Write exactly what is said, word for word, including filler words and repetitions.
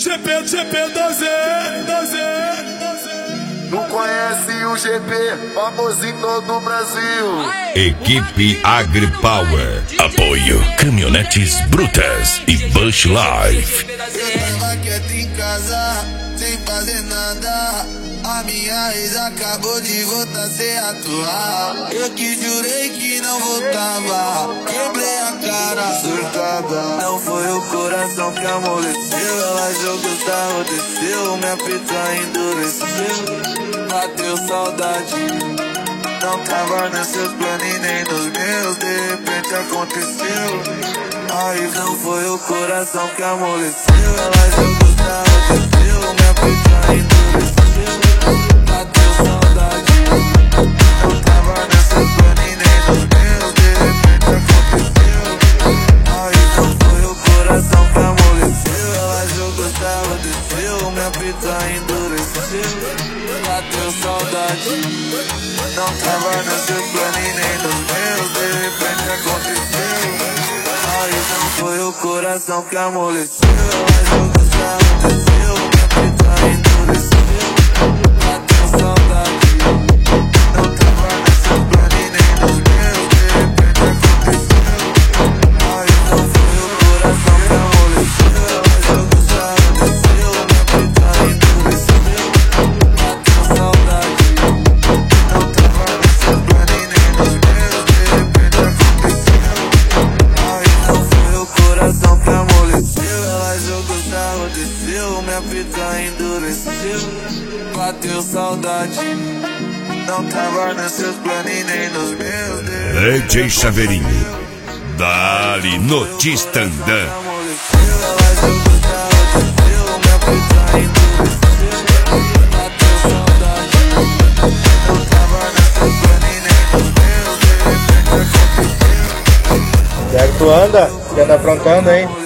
G P, G P doze, doze. Não conhece o G P, famoso em todo o Brasil. Equipe AgriPower. Apoio Caminhonetes Brutas e Bush Life. Eu tava quieto em casa, sem fazer nada. A minha ex acabou de voltar sem atuar. Eu que jurei que não voltava, quebrei a cara, surtada. Não foi o coração que amoleceu, ela jogou sarro, desceu, minha pita endureceu. Bateu saudade, não tava nos seus planos e nem nos meus, de repente aconteceu. Aí não foi o coração que amoleceu, ela jogou sarro, desceu, minha pita endureceu. Bateu saudade, não tava nos seus planos e nem nos meus, de repente aconteceu. Aí não foi o coração que amoleceu, ela jogou sarro, desceu, minha pita endureceu. Bateu saudade, não tava nos seus planos e nem nos meus, de repente aconteceu. Aí não foi o coração que amoleceu, ela jogou sarro, desceu, minha pita endureceu. Bateu saudade, não tava nos seus planos e nem nos meus, de repente aconteceu. Aí não foi o coração que amoleceu, ela jogou sarro, desceu, minha pita endureceu. Minha pita endureceu, bateu saudade, não tava nos seus planos e nem nos meus. D J Chaveirinho, Dali Notistandã. Já que tu anda, já anda aprontando, hein?